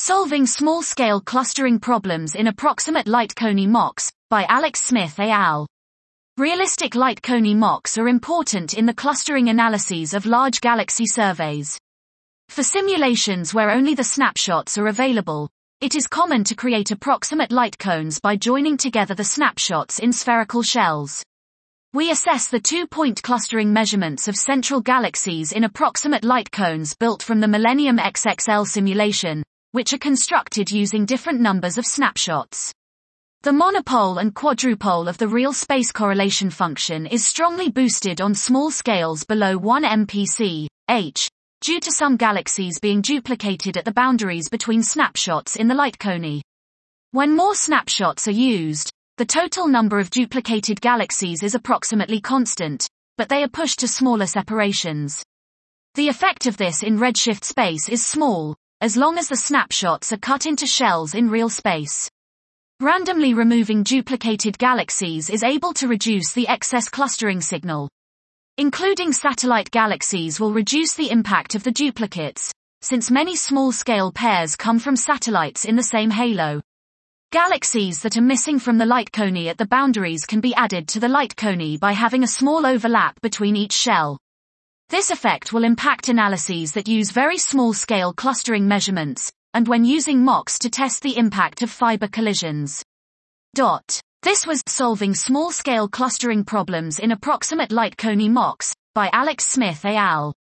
Solving Small-Scale Clustering Problems in Approximate Light-Cone MOCs, by Alex Smith et al. Realistic light-cone MOCs are important in the clustering analyses of large galaxy surveys. For simulations where only the snapshots are available, it is common to create approximate light cones by joining together the snapshots in spherical shells. We assess the two-point clustering measurements of central galaxies in approximate light cones built from the Millennium XXL simulation, which are constructed using different numbers of snapshots. The monopole and quadrupole of the real space correlation function is strongly boosted on small scales below 1 mpc, h, due to some galaxies being duplicated at the boundaries between snapshots in the light cone. When more snapshots are used, the total number of duplicated galaxies is approximately constant, but they are pushed to smaller separations. The effect of this in redshift space is small, as long as the snapshots are cut into shells in real space. Randomly removing duplicated galaxies is able to reduce the excess clustering signal. Including satellite galaxies will reduce the impact of the duplicates, since many small-scale pairs come from satellites in the same halo. Galaxies that are missing from the light cone at the boundaries can be added to the light cone by having a small overlap between each shell. This effect will impact analyses that use very small-scale clustering measurements, and when using MOCs to test the impact of fiber collisions. This was Solving Small-Scale Clustering Problems in Approximate Light Cone MOCs, by Alex Smith et al.